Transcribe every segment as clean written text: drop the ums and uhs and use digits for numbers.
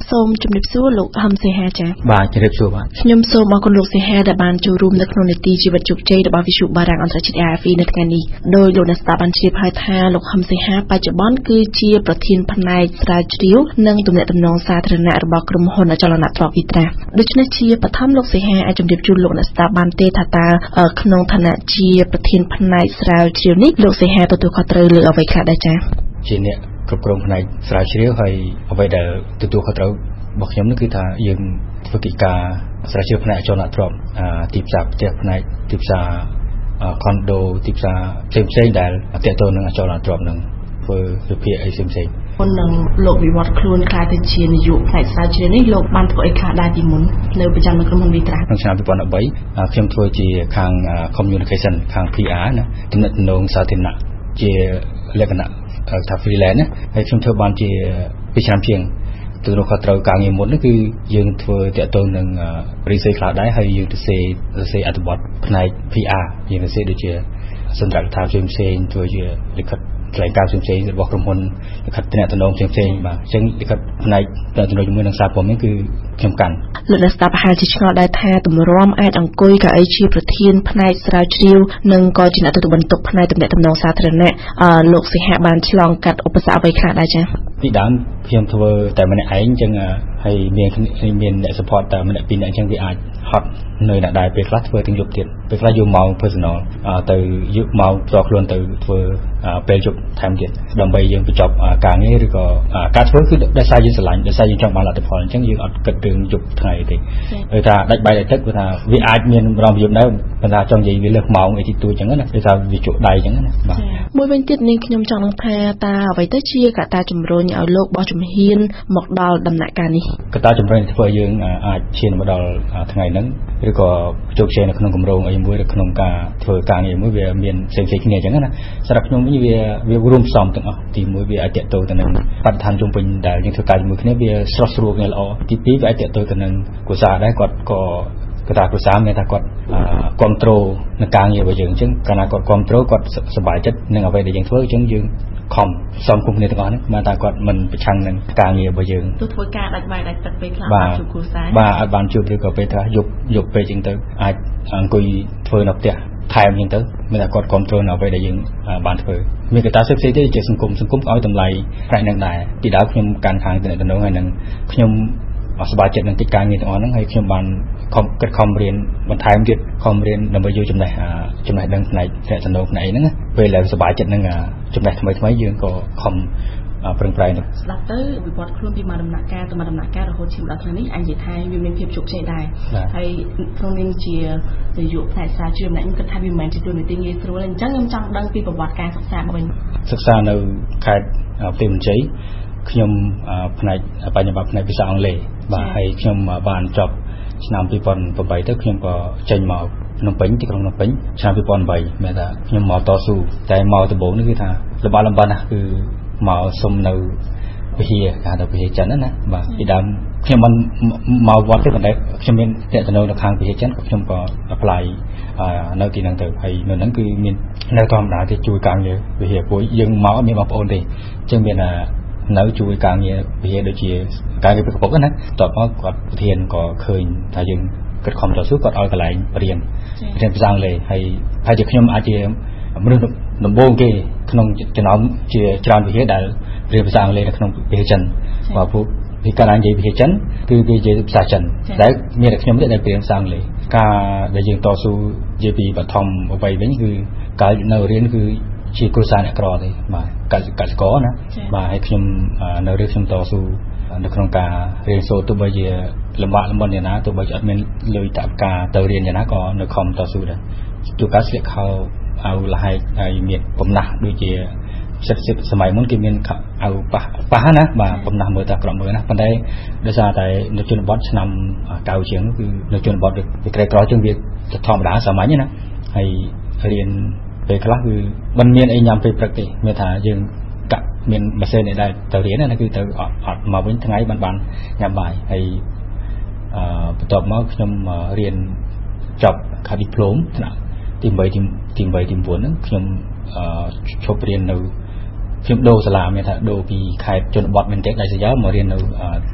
សូមជំរាបសួរលោកហឹមសេហាចា៎បាទជំរាបសួរបាទខ្ញុំសូមអរគុណលោកសេហាដែលបានចូលរួមនៅក្នុងនីតិជីវិតជោគជ័យរបស់វិទ្យុបារាំងអន្តរជាតិ AFE នៅថ្ងៃនេះដោយលោកអ្នកស្ដាប់បានជ្រាបហើយថាលោកហឹមសេហាបច្ចុប្បន្នគឺជាប្រធានផ្នែកស្រាវជ្រាវនិងទំនាក់ទំនងសាធារណៈរបស់ក្រុមហ៊ុនអចលនទ្រព្យវិត្រាដូច្នេះជាបឋមលោកសេហាអាចជម្រាបជូនលោកអ្នកស្ដាប់បានទេថាតើក្នុងឋានៈជាប្រធានផ្នែកស្រាវជ្រាវនេះលោកសេហាទទួលខុសត្រូវលើអ្វីខ្លះដែរចា៎ជាអ្នកគ្រប់គ្រងផ្នែកស្រាវជ្រាវហើយអ្វីដែលទទួលខុសត្រូវរបស់ខ្ញុំនោះគឺថាយើងធ្វើកិច្ចការស្រាវជ្រាវផ្នែកអចលនទ្រព្យទីផ្សារផ្ទះផ្នែកទីផ្សារខុនដូទីផ្សារផ្សេងៗដែលទាក់ទងនឹងអចលនទ្រព្យនឹងធ្វើវិភាគអីផ្សេងមុននឹងលោកវិវត្តខ្លួនខ្លាយទៅជានាយកផ្នែកស្រាវជ្រាវនេះលោកបានធ្វើអីខ្លះដែរពីមុននៅប្រចាំនៅក្រុមហ៊ុនវិត្រាក្នុងឆ្នាំ2013ខ្ញុំធ្វើជាខាង communication ខាង PR ណាទំនាក់ទំនងសាធារណៈជាលក្ខណៈថា freelance ណាហើយខ្ញុំធ្វើបានជា2ឆ្នាំជាងទទួលខុសត្រូវការងារមុននោះគឺយើងធ្វើតាក់ទងនឹង research ខ្លះដែរហើយយើងទៅសេអត្ថបទផ្នែក PR យើងទៅសេដូចជាសន្ទរកថាផ្សេងៗធ្វើជាលិខិតថ្លែងការណ៍ផ្សេងៗរបស់ក្រុមហ៊ុនលិខិតទំនាក់ទំនងផ្សេងៗបាទអញ្ចឹងលិខិតផ្នែកទំនាក់ទំនងជាមួយនឹងសារព័ត៌មានគឺខ្ញុំកាន់លោកអ្នកស្ដាប់ប្រហែលជាឆ្ងល់ដែរថាទម្រាំអាចអង្គុយកៅអីជាប្រធានផ្នែកស្រាវជ្រាវនិងក៏ជាអ្នកទទួលបន្ទុកផ្នែកទំនាក់ទំនងសាធារណៈលោកសិហៈបានឆ្លងកាត់ឧបសគ្គអ្វីខ្លះដែរចា៎ពីដើមខ្ញុំធ្វើតែម្នាក់ឯងអញ្ចឹងហើយមានអ្នក support តែម្នាក់ពីរនាក់អញ្ចឹងវាអាចហត់នៅណាដែរពេលខ្លះធ្វើទាំងយប់ទៀតពេលខ្លះយកម៉ោង personal ទៅយកម៉ោងផ្ទាល់ខ្លួនទៅធ្វើពេលយប់ថែមទៀតដើម្បីយើងបញ្ចប់ការងារឬក៏ការធ្វើគឺដោយសារយើងស្រឡាញ់ដោយសារយើងចង់បានលទ្ធផលអញ្ចឹងយើងអត់គិតរឿងយប់ថ្ងៃទេគឺថាដាច់បាយដាច់ទឹកគឺថាវាអាចមានរំយប់ដែរប៉ុន្តែចង់និយាយវាលើសម៉ោងអីទីទួចអញ្ចឹងណាគឺថាវាជក់ដៃអញ្ចឹងណាបាទមួយវិញទៀតនាងខ្ញុំចង់នឹងថាតើអ្វីទៅជាកត្តាជំរុញឲ្យលោកបោះជំហានមកដល់ដំណាក់កាលនេះកត្តាជំរុញធ្វើយើងអាចឈានមកដល់ថ្ងៃហ្នឹងឬក៏ជោគជ័យនៅក្នុងគម្រោងអីមួយឬក្នុងការធ្វើការងារមួយវាមានផ្សេងៗគ្នាអញ្ចឹងណាសម្រាប់ខ្ញុំវិញវារួមផ្សំទាំងអស់ទី1វាអាចតេតទៅនឹងបរិស្ថានជុំវិញដែលយើងធ្វើការជាមួយគ្នាវាស្រស់ស្រួលគ្នាល្អទី2វាអាចតេតទៅនឹងគ្រួសារដែរគាត់ក៏កត្តាគ្រួសារមានថាគាត់គ្រប់គ្រងនឹងការងាររបស់យើងអញ្ចឹងកាលណាគាត់គ្រប់គ្រងគាត់សប្បាយចិត្តនឹងអ្វីដែលយើងធ្វើអញ្ចឹងយើងខំផ្សំគុំគ្នាទាំងអស់ហ្នឹងមកថាគាត់មិនប្រឆាំងនឹងការងាររបស់យើងទោះធ្វើការដាច់បាយដាច់ទឹកពេលខ្លះបានជួបគ្រួសារបាទអត់បានជួបឬក៏ពេលថាយប់ពេលអញ្ចឹងទៅអាចអង្គុយធ្វើនៅផ្ទះថែមអញ្ចឹងទៅមានតែគាត់គ្រប់គ្រងនៅអ្វីដែលយើងបានធ្វើមានកត្តាផ្សេងៗទៀតជាសង្គមឲ្យតម្លៃផ្នែកហ្នឹងដែរពីដើមខ្ញុំកាន់ខាងតំណងហើយនឹងខ្ញុំសប្បាយចិត្តនឹងកិច្ចការងារទាំងអស់ហ្នឹងហើយខ្ញុំបានខំរៀនបន្ថែមទៀតខំរៀនដើម្បីយកចំណេះដឹងផ្នែកតំណងផ្នែកហ្នឹងពេលដែលសប្បាយចិត្តនឹងចំណេះថ្មីយើងក៏ខំប្រឹងប្រែងស្ដាប់ទៅវិវត្តខ្លួនពីមួយដំណាក់កាលទៅមួយដំណាក់កាលរហូតឈានដល់ថ្ងៃនេះអញនិយាយថាវាមានភាពជោគជ័យដែរហើយក្នុងនាមជានាយកផ្នែកស្រាវជ្រាវម្នាក់ខ្ញុំគិតថាវាមិនមែនជាទូនាទីងាយស្រួលទេអញ្ចឹងខ្ញុំចង់ដឹងពីប្រវត្តិការសិក្សារបស់វិញសិក្សានៅខេត្តផ្ទៃមញ្ជ័យខ្ញុំផ្នែកបញ្ញាបត្រផ្នែកភាសាអង់គ្លេសបាទហើយខ្ញុំបានចប់ឆ្នាំ2008ទៅខ្ញុំក៏ចេញមកភ្នំពេញទីក្រុងភ្នំពេញឆ្នាំ2008មែនថាខ្ញុំមកតស៊ូតែមកដំបូងនេះគឺថាលំបាកណាស់គឺមកសុំនៅវិហារគេហៅថាវិហារចិនណាបាទពីដើមខ្ញុំមិនមកវត្តទេប៉ុន្តែខ្ញុំមានតេតនៅខាងវិហារចិនខ្ញុំក៏ apply នៅទីហ្នឹងទៅហើយនៅហ្នឹងគឺមាននៅធម្មតាទេជួយការងារវិហារពួកយើងមកអត់មានបងប្អូនទេអញ្ចឹងមាននៅជួយការងារវិហារដូចជាការងារប្រកបណាតបមកគាត់ប្រធានក៏ឃើញថាយើងគិតខំតស៊ូគាត់ឲ្យកន្លែងរៀនភាសាអង់គ្លេសហើយជាខ្ញុំអាចជាមនុស្សដំបូងគេក្នុងចំណោមជាច្រើនវិហារដែលរៀនភាសាអង់គ្លេសនៅក្នុងវិហារចិនបាទពួកពីកាលណានិយាយវិហារចិនគឺគេនិយាយភាសាចិនដែលមានតែខ្ញុំទេដែលរៀនភាសាអង់គ្លេសការដែលយើងតស៊ូនិយាយពីបឋមអ្វីវិញគឺកាលនៅរៀនគឺជាគ្រួសារអ្នកក្រទេបាទកសិករណាបាទហើយខ្ញុំនៅរឿងខ្ញុំតស៊ូនៅក្នុងការរៀនសូត្រទោះបីជាលំបាកលំបិនយ៉ាងណាទោះបីជាអត់មានលុយតាមការទៅរៀនយ៉ាងណាក៏នៅខំតស៊ូដែរជួនកាលស្លៀកខោអាវលហែកហើយមានបំណះដូចជាសិទ្ធសម័យមុនគេមានអាវប៉ះណាបាទបំណះមើលតែក្រក់មើលណាប៉ុន្តែដោយសារតែនៅជនបទឆ្នាំ90ជាងគឺនៅជនបទវាក្រីក្រជាងវាធម្មតាសាមញ្ញណាហើយរៀនពេលខ្លះគឺមិនមានអីញ៉ាំពេលព្រឹកទេមានថាយើងកាក់មានម៉ាស៊ីនឯដែលទៅរៀនណាគឺទៅអត់មកវិញថ្ងៃបានញ៉ាំបាយហើយបន្ទាប់មកខ្ញុំរៀនចប់ខាឌីប្លូមថ្នាក់ទី8ទី9ហ្នឹងខ្ញុំឈប់រៀននៅខ្ញុំដូរសាលាមានថាដូរពីខេត្តជនបទមែនទេដាច់ស្រយាលមករៀននៅ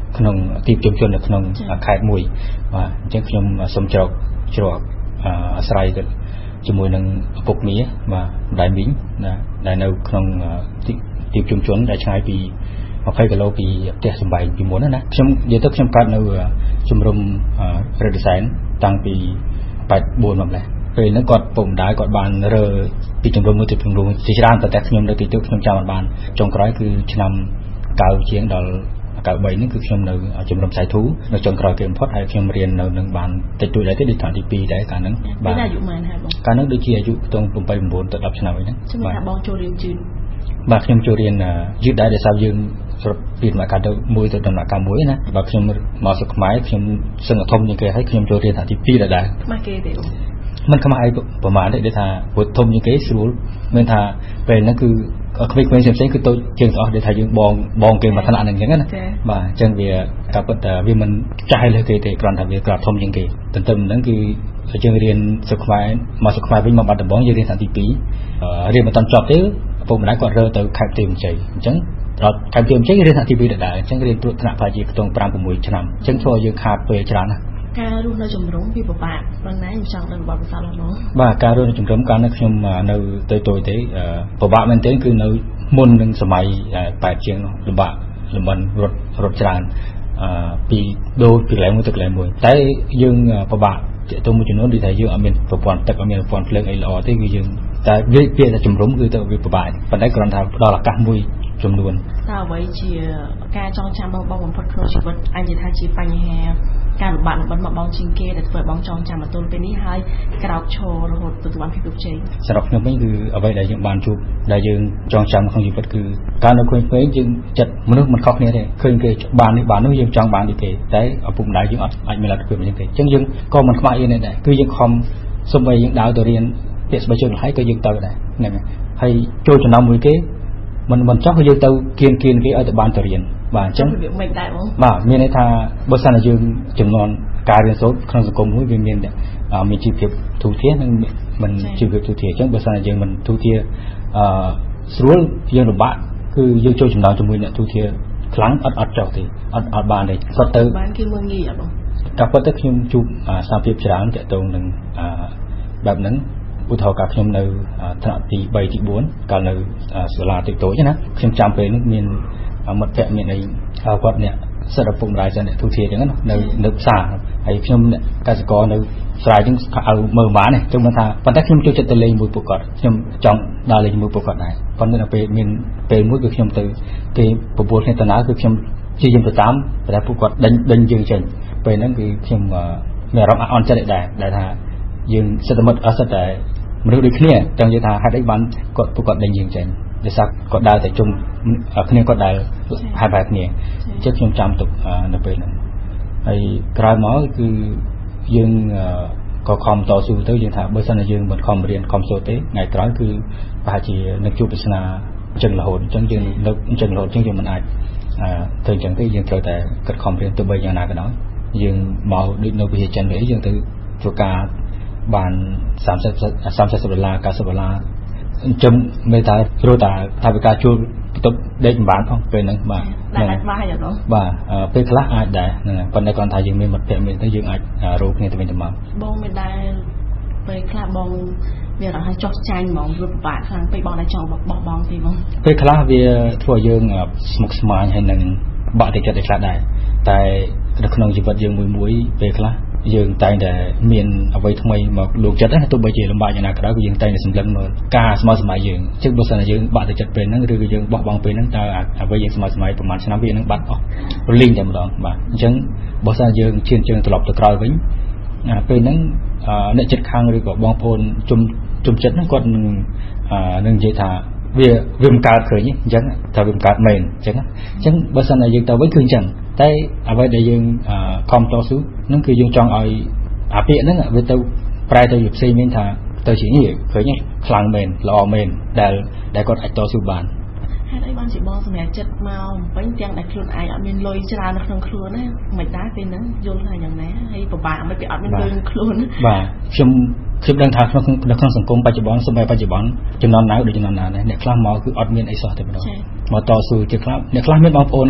ក្នុងទីប្រជុំជននៅក្នុងខេត្តមួយបាទអញ្ចឹងខ្ញុំសូមជ្រកអាស្រ័យទៅជាមួយនឹងឪពុកមីបាទម្ដាយមីងដែលនៅក្នុងទីប្រជុំជនដែលឆ្ងាយពី20គីឡូពីផ្ទះសំបែងពីមុនណាខ្ញុំនិយាយទៅខ្ញុំកើតនៅជំរំរ៉េដសែនតាំងពី84មកម្លេះពេលហ្នឹងគាត់ពុកម្ដាយគាត់បានរើពីជំរំមួយទៅជំរំជាច្រើនតែខ្ញុំនៅទីទៅខ្ញុំចាំបានចុងក្រោយគឺឆ្នាំ90ជាងដល់93នេះគឺខ្ញុំនៅជំរំសៃធូនៅចុងក្រោយគេបំផុតហើយខ្ញុំរៀននៅនឹងបានតិចតួចដែរទេដូចឆ្នាំទី2ដែរកាលហ្នឹងបាទអាយុប៉ុន្មានហើយបងកាលហ្នឹងដូចជាអាយុខ្ទង់8 9ទៅ10ឆ្នាំអីហ្នឹងបាទថាបងចូលរៀនជឿនបាទខ្ញុំចូលរៀនយឺតដែរដោយសារយើងស្រុកពីដំណាក់កាលទៅមួយទៅដំណាក់កាលមួយណាបាទខ្ញុំមកស្រុកខ្មែរខ្ញុំសឹងធំជាងគេហើយខ្ញុំចូលរៀនថាទី2ដែរខ្មាស់គេទេមិនខ្មាស់អីប្រហែលទេដូចថាពុទ្ធធំជាងគេស្រួលមានថាពេលហ្នឹងគឺក្មេងៗផ្សេងៗគឺតូចជាងស្អស់ដូចថាយើងបងគេមកថ្នាក់ហ្នឹងអញ្ចឹងណាបាទអញ្ចឹងវាការពិតថាវាមិនចាស់លើគេទេគ្រាន់តែវាក្រាបធំជាងគេទន្ទឹមហ្នឹងគឺយើងរៀនស្រុកខ្មែរមកស្រុកខ្មែរវិញមកបាត់ដំបងយើងរៀនឆ្នាំទី2រៀនមិនតាន់ចប់ទេពុកម្ដាយគាត់រើទៅខេត្តផ្ទៃមានជ័យអញ្ចឹងដល់ខេត្តផ្ទៃមានជ័យរៀនឆ្នាំទី2ដែរអញ្ចឹងរៀនត្រួតថ្នាក់ប្រហែលជាខ្ទង់5 6ឆ្នាំអញ្ចឹងធ្វើឲ្យយើងខាតពេលច្រើនណាស់ការរស់នៅជំរំវាពិបាកប៉ុន្តែខ្ញុំចង់ដឹងបទពិសោធន៍របស់បាទការរស់នៅជំរំកាលនោះខ្ញុំនៅទៅទេពិបាកមែនទែនគឺនៅមុននឹងសម័យ8ជាងលំបាករត់ច្រើនពីដូរពីកន្លែងមួយទៅកន្លែងមួយតែយើងពិបាកទៅមួយចំនួនដូចថាយើងអត់មានប្រព័ន្ធទឹកអត់មានប្រព័ន្ធភ្លើងអីល្អទេគឺយើងតែវាតែជំរំគឺទៅវាពិបាកប៉ុន្តែគ្រាន់តែផ្ដល់ឱកាសមួយចំនួនតើអ្វីជាការចងចាំរបស់បងបំផុតក្នុងជីវិតអាចនិយាយថាជាបញ្ហាការលំបាកលំបិនមកបងជាងគេដែលធ្វើឲ្យបងចងចាំមកទល់ពេលនេះហើយក្រោកឈររហូតទទួលបានភាពជោគជ័យសម្រាប់ខ្ញុំវិញគឺអ្វីដែលយើងបានជួបដែលយើងចងចាំក្នុងជីវិតគឺការនៅក្មេងៗយើងចិត្តមនុស្សមិនខុសគ្នាទេឃើញគេបាននេះបាននោះយើងចង់បានដូចគេតែឪពុកម្ដាយយើងអត់អាចមានលទ្ធភាពដូចទេអញ្ចឹងយើងក៏មិនខ្មាស់អីដែរគឺយើងខំសូម្បីយើងដើរទៅរៀនពាក្យស្បែកជើងលហើយក៏យើងទៅដែរហ្នឹងហើយចូលចំណោមមួយគេមិនចង់ឲ្យយើងទៅគៀនគេឲ្យទៅបានទៅរៀនបាទអញ្ចឹងវាមិនដែរបងបាទមានន័យថាបើសិនជាយើងចំនួនការរៀនសូត្រក្នុងសង្គមមួយវាមានជីវភាពទូធានិងមិនជីវភាពទូធាអញ្ចឹងបើសិនជាយើងមិនទូធាស្រួលយើងលំបាកគឺយើងចូលចំណោមជាមួយអ្នកទូធាខ្លាំងអត់ចោលទេអត់បានទេគាត់ទៅបានគេមើលងាយអត់បងតែប៉ុន្តែខ្ញុំជួបសារភាពច្រើនតាក់ទងនឹងបែបហ្នឹងឧទាហរណ៍ការខ្ញុំនៅថ្នាក់ទី3ទី4កាលនៅសាលាតិចតូចណាខ្ញុំចាំពេលនោះមានមិត្តភ័ក្តិមានអីគាត់អ្នកសិទ្ធិឪពុកម្ដាយសិនអ្នកទូធាអញ្ចឹងនៅផ្សារហើយខ្ញុំអ្នកកសិករនៅស្រែអញ្ចឹងឲ្យមើលបានទេខ្ញុំមិនថាប៉ុន្តែខ្ញុំចូលចិត្តទៅលេងមួយពួកគាត់ខ្ញុំចង់ដើរលេងមួយពួកគាត់ដែរប៉ុន្តែដល់ពេលមានពេលមួយគឺខ្ញុំទៅគេប្រពន្ធគ្នាដំណើរគឺខ្ញុំជាយើងទៅតាមតែពួកគាត់ដេញយើងចេញពេលហ្នឹងគឺខ្ញុំមានអារម្មណ៍អន់ចិត្តដែរដែលថាយើងសិទ្ធិមិត្តអត់សិទ្ធតែមនុស្សដូចគ្នាចង់និយាយថាហេតុអីបានពួកគាត់ដេញយើងចេញដោយសារគាត់ដើរតែជុំគ្នាគាត់ដើរហាត់បែបគ្នាអញ្ចឹងខ្ញុំចាំទុកនៅពេលហ្នឹងហើយក្រោយមកគឺយើងក៏ខំតស៊ូទៅយើងថាបើសិនជាយើងមិនខំរៀនខំសូត្រទេថ្ងៃក្រោយគឺប្រហែលជានឹងជួបវាសនាអញ្ចឹងរហូតអញ្ចឹងយើងនៅអញ្ចឹងរហូតអញ្ចឹងយើងមិនអាចធ្វើអញ្ចឹងទេយើងត្រូវតែគិតខំរៀនទៅបីយ៉ាងណាក៏ដោយយើងមកដូចនៅវិទ្យាចិនវិញយើងទៅធ្វើការបាន$30 $90 អញ្ចឹងមេតាព្រោះតាថាវិការជួលបន្ទប់ដេកមិនបានផងពេលហ្នឹងបាទអាចបានហើយអត់បងបាទពេលខ្លះអាចដែរប៉ុន្តែគាត់ថាយើងមានមិត្តភក្តិមានទៅយើងអាចរកគ្នាទៅវិញទៅមកបងមិនដែរពេលខ្លះបងមានអារម្មណ៍ចោះចាញ់ហ្មងវាពិបាកខ្លាំងពេកបងដែរចង់បោះបង់ទេបងពេលខ្លះវាធ្វើឲ្យយើងស្មុគស្មាញហើយនឹងបាក់ទឹកចិត្តខ្លះដែរតែនៅក្នុងជីវិតយើងមួយពេលខ្លះយើងតែងតែមានអ្វីថ្មីមកលោកចិត្តណាទោះបីជាលំបាកយ៉ាងណាក៏ដោយគឺយើងតែងតែសម្លឹងមើលការស្មើសម័យយើងជិះបើសិនជាយើងបាក់ទឹកចិត្តពេលហ្នឹងឬក៏យើងបោះបង់ពេលហ្នឹងតើអ្វីយើងស្មើសម័យប្រហែលឆ្នាំវានឹងបាត់អស់រលីងតែម្ដងបាទអញ្ចឹងបើសិនជាយើងឈានជើងត្រឡប់ទៅក្រោយវិញពេលហ្នឹងអ្នកចិត្តខាងឬក៏បងប្អូនជុំចិត្តហ្នឹងគាត់នឹងនិយាយថាវាមិនកើតឃើញអញ្ចឹងថាវាមិនកើតមែនអញ្ចឹងបើសិនជាយើងទៅវិញគឺអញ្ចឹងតែអ្វីដែលយើងខំតស៊ូហ្នឹងគឺយើងចង់ឲ្យអាពាក្យហ្នឹងវាទៅប្រែទៅជាផ្សេងមានថាទៅជានេះឃើញខ្លាំងមែនល្អមែនដែលគាត់អាចតស៊ូបានហេតុអីបានជាបងសម្រាប់ចិត្តមកពេញទាំងដែលខ្លួនឯងអត់មានលុយច្រើននៅក្នុងខ្លួនណាមិនដែរពេលហ្នឹងយល់ថាយ៉ាងណាហើយពិបាកមិនពីអត់មានលុយក្នុងខ្លួនបាទខ្ញុំដឹងថាក្នុងសង្គមបច្ចុប្បន្នសម័យបច្ចុប្បន្នចំនួនណាដូចចំនួនណាដែរអ្នកខ្លះមកគឺអត់មានអីសោះតែម្ដងមកតស៊ូជាខ្លះអ្នកខ្លះមានបងប្អូន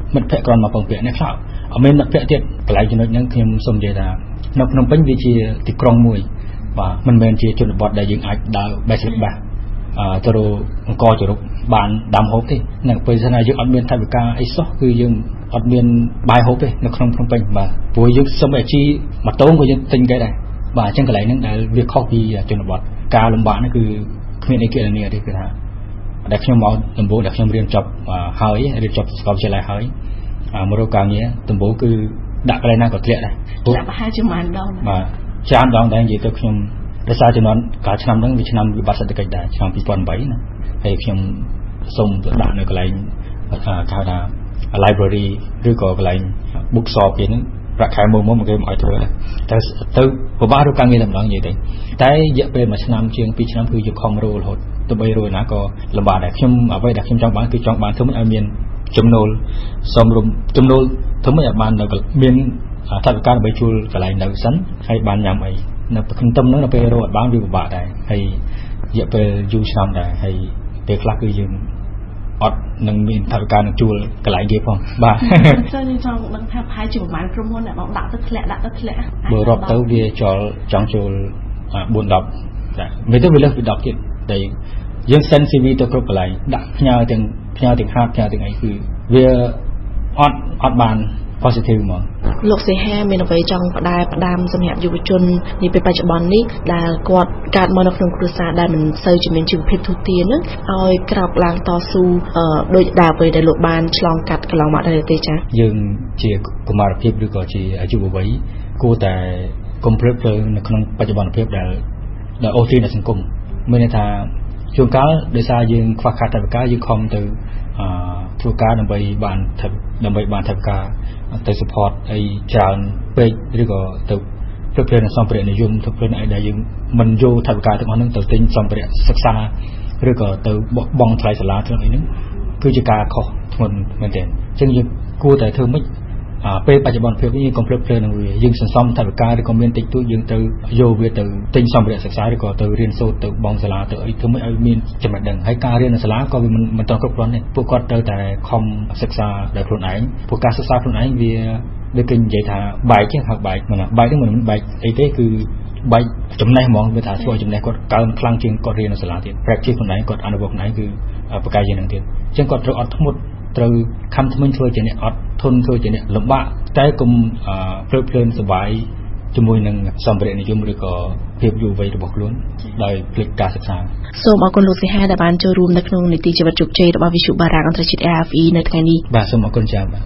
មិត្តភ័ក្តិគ្រាន់មកពងពាក់នេះខ្លះអត់មានមិត្តភ័ក្តិទៀតកន្លែងចំណុចហ្នឹងខ្ញុំសូមនិយាយថានៅភ្នំពេញវាជាទីក្រុងមួយបាទមិនមែនជាជនបទដែលយើងអាចដើរបេះស្លឹកបាសទៅរកអង្គជរុកបានដាំហូបទេនឹងពេលថាយើងអត់មានថវិកាអីសោះគឺយើងអត់មានបាយហូបទេនៅក្នុងភ្នំពេញបាទព្រោះយើងសុំតែជីម៉ូតូក៏យើងទិញគេដែរបាទអញ្ចឹងកន្លែងហ្នឹងដែលវាខុសពីជនបទការលំបាកហ្នឹងគឺគ្មានអីគេនាទេគឺថាដែលខ្ញុំមកដំបូងដែលខ្ញុំរៀនចប់ហើយរៀនចប់សាកលវិទ្យាល័យហើយមករកការងារដំបូងគឺដាក់កន្លែងណាក៏ធ្លាក់ដែរធ្លាក់ប្រហែលជាប៉ុន្មានដងបាទច្រើនដងដែរនិយាយទៅខ្ញុំដោយសារចំនួនកាលឆ្នាំហ្នឹងវាឆ្នាំវិបត្តិសេដ្ឋកិច្ចដែរឆ្នាំ2008ណាហើយខ្ញុំសូមដាក់នៅកន្លែងគេហៅថា library ឬក៏កន្លែង bookshop គេហ្នឹងប្រាក់ខែមួយមកគេមកឲ្យធ្វើដែរតែទៅពិបាករកការងារតែម្ដងនិយាយទៅតែរយៈពេល1ឆ្នាំជាង2ឆ្នាំគឺយកខំរករហូតទៅ3រយណាក៏លំបាកដែរខ្ញុំអ្វីដែលខ្ញុំចង់បានគឺចង់បានធ្វើមិនឲ្យមានចំណូលសមរម្យចំណូលធ្វើមិនឲ្យបាននៅមានថវិកាដើម្បីជួលកន្លែងនៅសិនហើយបានញ៉ាំអីនៅក្នុងទំនឹងនៅពេលរកអត់បានវាពិបាកដែរហើយរយៈពេលយូរឆ្នាំដែរហើយពេលខ្លះគឺយើងអត់នឹងមានថវិកានឹងជួលកន្លែងគេផងបាទខ្ញុំចង់ដឹងថាប្រហែលជាប្រហែលក្រុមហ៊ុនដែលបងដាក់ទៅធ្លាក់បើរាប់ទៅវាចង់ចូល4-10ដែរមិនទៅវាលើសពី10ទៀតតែយើង send CV ទៅគ្រប់កន្លែងដាក់ផ្ញើទាំងហាត់ផ្ញើទាំងអីគឺវាអត់បាន positive មកលោកសេហាមានអ្វីចង់ផ្ដាំសម្រាប់យុវជននាពេលបច្ចុប្បន្ននេះដែលគាត់កើតមកនៅក្នុងគ្រួសារដែលមិនសូវជាមានជីវភាពទូទានហ្នឹងឲ្យក្រោកឡើងតស៊ូដោយដើរពេលដែលលោកបានឆ្លងកាត់កន្លងមកដែរទេចា៎យើងជាកុមារភាពឬក៏ជាអាយុវវ័យគួរតែកុំភ្លើតភ្លើននៅក្នុងបច្ចុប្បន្នភាពដែលអូសទាញនៅសង្គមមានន័យថាជួនកាលដោយសារយើងខ្វះខាតថវិកាយើងខំទៅធ្វើការដើម្បីបានថវិកាទៅ support អីច្រើនពេកឬក៏ទៅព្រឹកព្រលឹមសម្ភារៈនិយមទៅព្រលឹមអីដែលយើងមិនយកថវិកាទាំងអស់ហ្នឹងទៅទិញសម្ភារៈសិក្សាឬក៏ទៅបង់ថ្លៃសាលាទាំងអីហ្នឹងគឺជាការខុសធ្ងន់មែនទែនអញ្ចឹងយើងគួរតែធ្វើម៉េចពេលបច្ចុប្បន្នភាពនេះយើងកុំភ្លើតភ្លើននឹងវាយើងសន្សំថវិកាឬក៏មានតិចតួចយើងទៅយកវាទៅទិញសម្ភារៈសិក្សាឬក៏ទៅរៀនសូត្រទៅបង់សាលាទៅអីធ្វើម៉េចឲ្យមានចំណេះដឹងហើយការរៀននៅសាលាក៏វាមិនត្រូវគ្រប់គ្រាន់ដែរពួកគាត់ត្រូវតែខំសិក្សាដោយខ្លួនឯងព្រោះការសិក្សាខ្លួនឯងវាដូចគេនិយាយថាបែកចឹងហៅបែកហ្នឹងបែកហ្នឹងមិនមែនបែកអីទេគឺបែកចំណេះហ្មងវាថាធ្វើឲ្យចំណេះគាត់កើនខ្លាំងជាងគាត់រៀននៅសាលាទៀត practice ខ្លួនឯងគាត់អនុវត្តខ្លួនឯងគឺប្រកែកជាងនឹងទៀតអញ្ចឹងគាត់ត្រូវអត់ធ្មត់ត្រូវខំធ្មេញធ្វើជាអ្នកអត់ធន់ធ្វើជាអ្នកលំបាកតែកុំភ្លើតភ្លើនសប្បាយជាមួយនឹងសម្ភារៈនិយមឬក៏ភាពយុវវ័យរបស់ខ្លួនដោយភ្លេចការសិក្សាសូមអរគុណលោកសិហាដែលបានចូលរួមនៅក្នុងនីតិជីវិតជោគជ័យរបស់វិទ្យុបារាំងអន្តរជាតិ RFE នៅថ្ងៃនេះបាទសូមអរគុណច្រើន